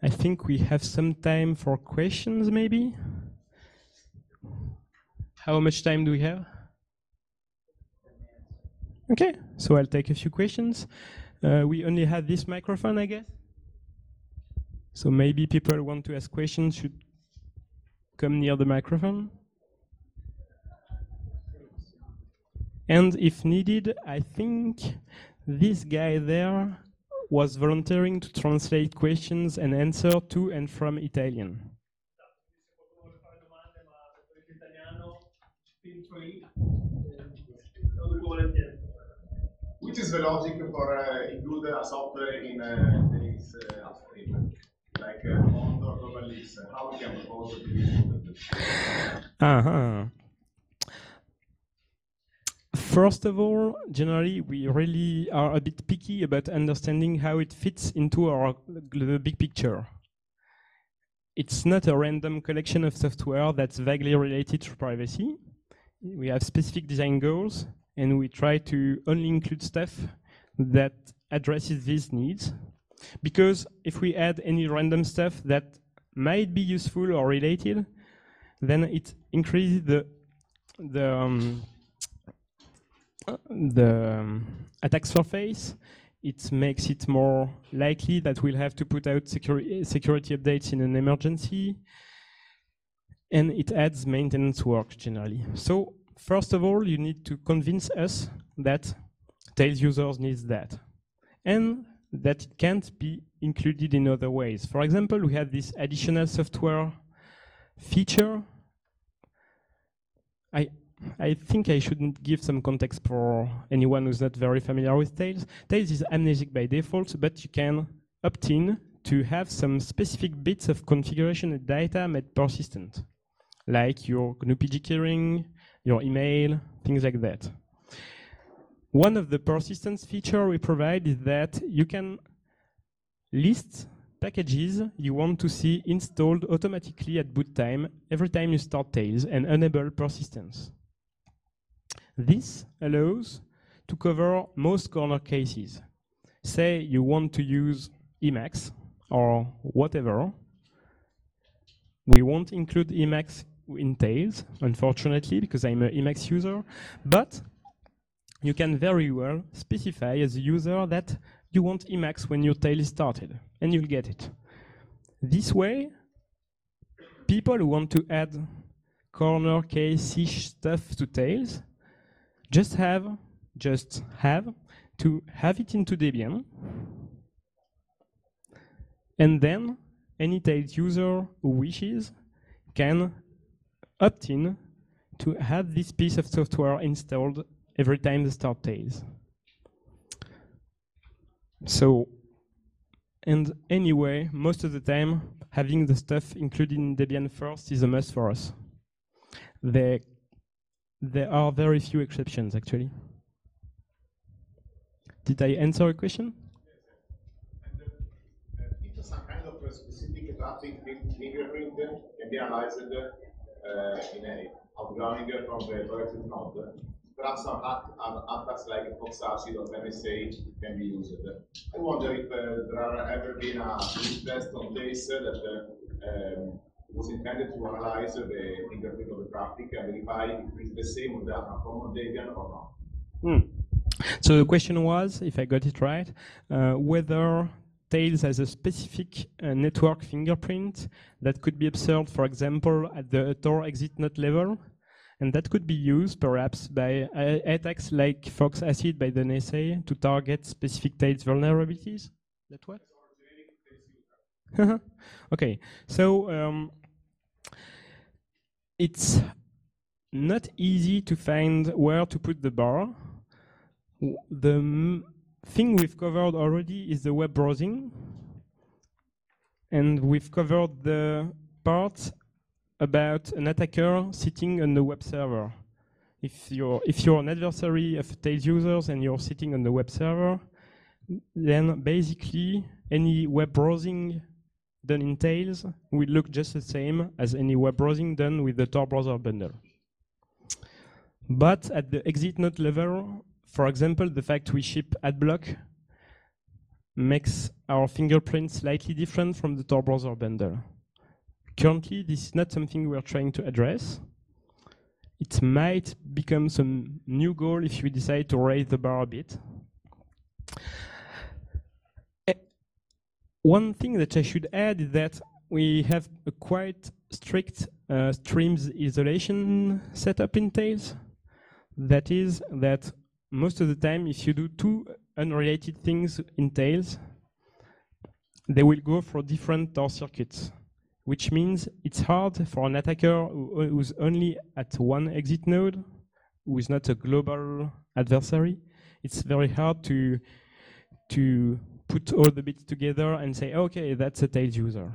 I think we have some time for questions, maybe. How much time do we have? Okay, so I'll take a few questions. We only have this microphone, I guess. So maybe people who want to ask questions should come near the microphone. And if needed, I think this guy there was volunteering to translate questions and answer to and from Italian. Which is the logic for include a software in this upstream, like Bond or Global-X? How we can propose to Uh-huh. First of all, generally, we really are a bit picky about understanding how it fits into the big picture. It's not a random collection of software that's vaguely related to privacy. We have specific design goals, and we try to only include stuff that addresses these needs. Because if we add any random stuff that might be useful or related, then it increases the attack surface. It makes it more likely that we'll have to put out security updates in an emergency, and it adds maintenance work generally. So first of all, you need to convince us that Tails users need that, and that it can't be included in other ways. For example, we have this additional software feature. I think I shouldn't give some context for anyone who's not very familiar with Tails. Tails is amnesic by default, but you can opt in to have some specific bits of configuration and data made persistent, like your GNU-PG keyring, your email, things like that. One of the persistence features we provide is that you can list packages you want to see installed automatically at boot time every time you start Tails and enable persistence. This allows to cover most corner cases. Say you want to use Emacs or whatever. We won't include Emacs in Tails, unfortunately, because I'm an Emacs user, but you can very well specify as a user that you want Emacs when your Tails is started, and you'll get it. This way, people who want to add corner case-ish stuff to Tails just have to have it into Debian, and then any Tails user who wishes can opt in to have this piece of software installed every time they start Tails. So, and anyway, most of the time, having the stuff included in Debian first is a must for us. There are very few exceptions, actually. Did I answer a question? If some kind of specific traffic fingerprint can be analyzed in a outgoing from the project node, perhaps some attacks like FoxAcid or NSA can be used. I wonder if there have ever been a test on this that was intended to analyze the fingerprint of the traffic and verify if it's the same with a common Debian or not. So the question was, if I got it right, whether Tails has a specific network fingerprint that could be observed, for example, at the Tor exit node level, and that could be used perhaps by attacks like FoxAcid by the NSA to target specific Tails vulnerabilities. That what? Okay, so it's not easy to find where to put the bar. The thing we've covered already is the web browsing, and we've covered the part about an attacker sitting on the web server. If you're an adversary of Tails users and you're sitting on the web server, then basically any web browsing done in Tails will look just the same as any web browsing done with the Tor browser bundle. But at the exit node level, for example, the fact we ship AdBlock makes our fingerprint slightly different from the Tor browser bundle. Currently, this is not something we are trying to address. It might become some new goal if we decide to raise the bar a bit. One thing that I should add is that we have a quite strict streams isolation setup in Tails. That is that most of the time, if you do two unrelated things in Tails, they will go for different Tor circuits, which means it's hard for an attacker who's only at one exit node, who is not a global adversary. It's very hard to put all the bits together and say, okay, that's a Tails user.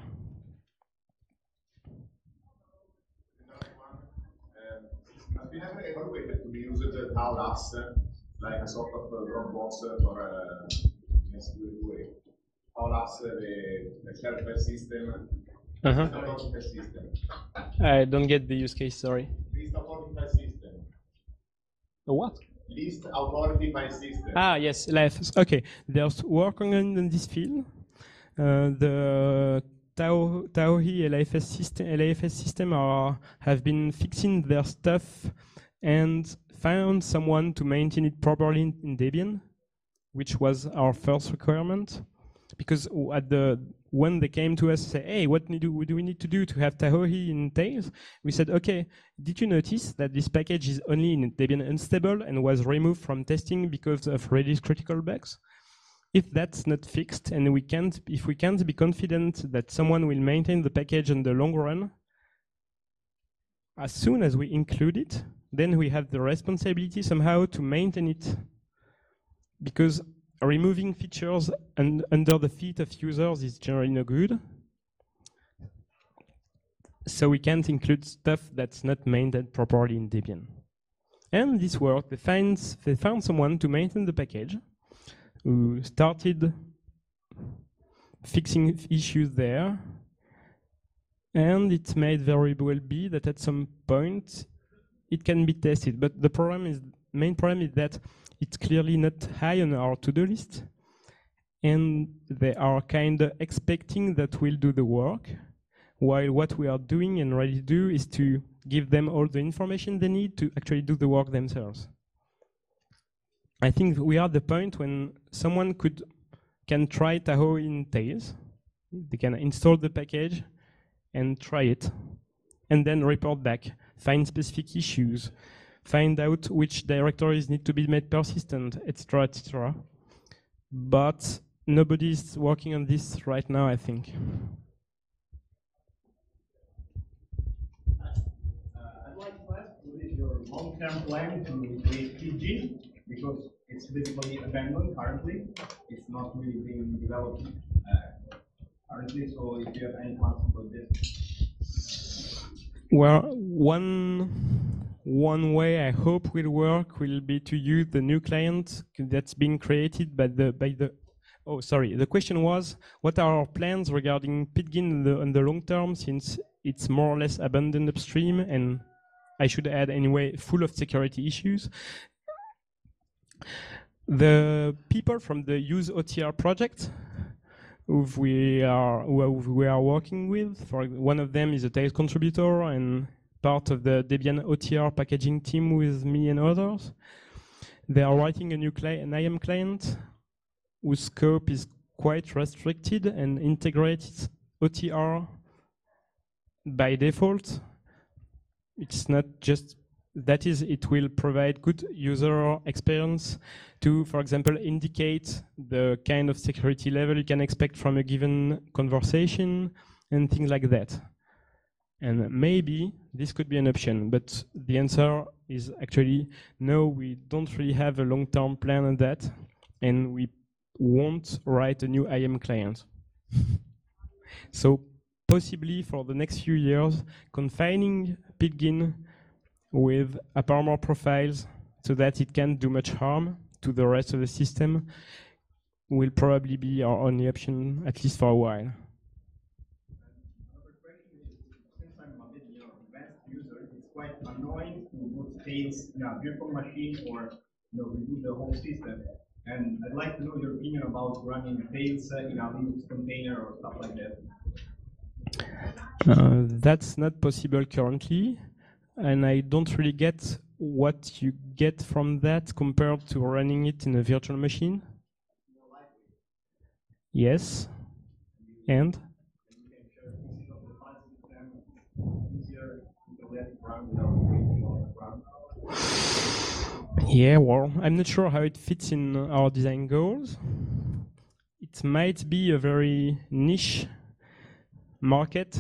Have you ever evaluated to use the TAULAS like a sort of Dropbox for SQL? TAULAS, the shared file system. File system. I don't get the use case, sorry. List authority file system. A what? List authority file system. Ah, yes, LAFS. Okay, there's work on this field. The Taohi LAFS system have been fixing their stuff and found someone to maintain it properly in Debian, which was our first requirement. Because when they came to us and say, hey, what do we need to do to have Taohi in Tails? We said, okay, did you notice that this package is only in Debian unstable and was removed from testing because of release critical bugs? If that's not fixed and if we can't be confident that someone will maintain the package in the long run, as soon as we include it, then we have the responsibility somehow to maintain it. Because removing features under the feet of users is generally no good. So we can't include stuff that's not maintained properly in Debian. And this worked. They found someone to maintain the package who started fixing issues there. And it may very well be that at some point it can be tested. But the main problem is that it's clearly not high on our to-do list. And they are kind of expecting that we'll do the work, while what we are doing and ready to do is to give them all the information they need to actually do the work themselves. I think we are at the point when someone can try Tahoe in Tails. They can install the package and try it, and then report back, find specific issues, find out which directories need to be made persistent, etc., etc. But nobody's working on this right now, I think. I'd like to ask, what is your long-term plan to create Pidgin? Because it's basically abandoned currently. It's not really being developed currently, so if you have any thoughts about this? Well, one way I hope will work will be to use the new client that's been created by the. Oh, sorry. The question was, what are our plans regarding Pidgin on the long term, since it's more or less abandoned upstream, and I should add anyway, full of security issues. The people from the Use OTR project, who we are working with, for one of them is a Tails contributor and part of the Debian OTR packaging team with me and others. They are writing a new an IAM client whose scope is quite restricted and integrates OTR by default. It's not just that is, it will provide good user experience to, for example, indicate the kind of security level you can expect from a given conversation and things like that. And maybe this could be an option, but the answer is actually no, we don't really have a long-term plan on that, and we won't write a new IAM client. So possibly for the next few years, confining Pidgin with AppArmor profiles so that it can't do much harm to the rest of the system will probably be our only option, at least for a while. Another question is, since I'm a bit advanced user, it's quite annoying to boot Tails in a virtual machine or reboot the whole system. And I'd like to know your opinion about running Tails in a Linux container or stuff like that. That's not possible currently, and I don't really get what you get from that compared to running it in a virtual machine. Yes, and? Yeah, well, I'm not sure how it fits in our design goals. It might be a very niche market.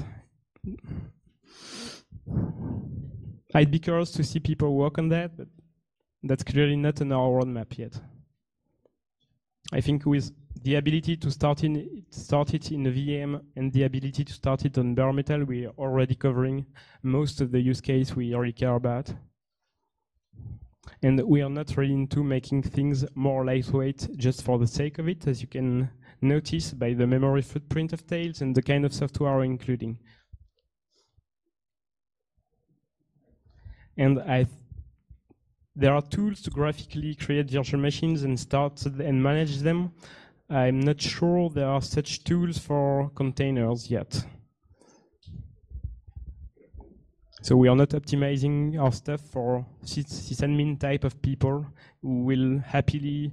I'd be curious to see people work on that, but that's clearly not on our roadmap yet. I think with the ability to start it in a VM and the ability to start it on bare metal, we are already covering most of the use case we already care about. And we are not really into making things more lightweight just for the sake of it, as you can notice by the memory footprint of Tails and the kind of software we're including. And there are tools to graphically create virtual machines and start and manage them. I'm not sure there are such tools for containers yet. So we are not optimizing our stuff for sysadmin type of people who will happily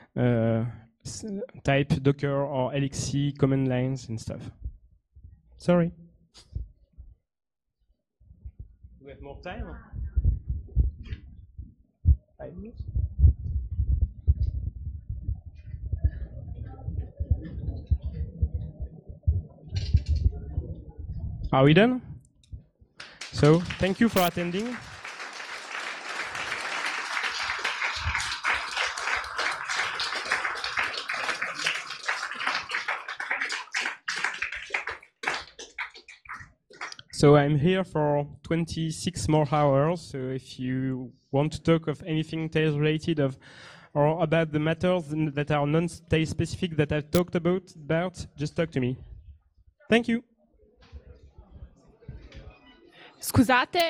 type Docker or LXC command lines and stuff. Sorry. Do we have more time? 5 minutes? Are we done? So, thank you for attending. So I'm here for 26 more hours. So if you want to talk of anything Tails related or about the matters that are non-Tails specific that I've talked about, just talk to me. Thank you. Scusate,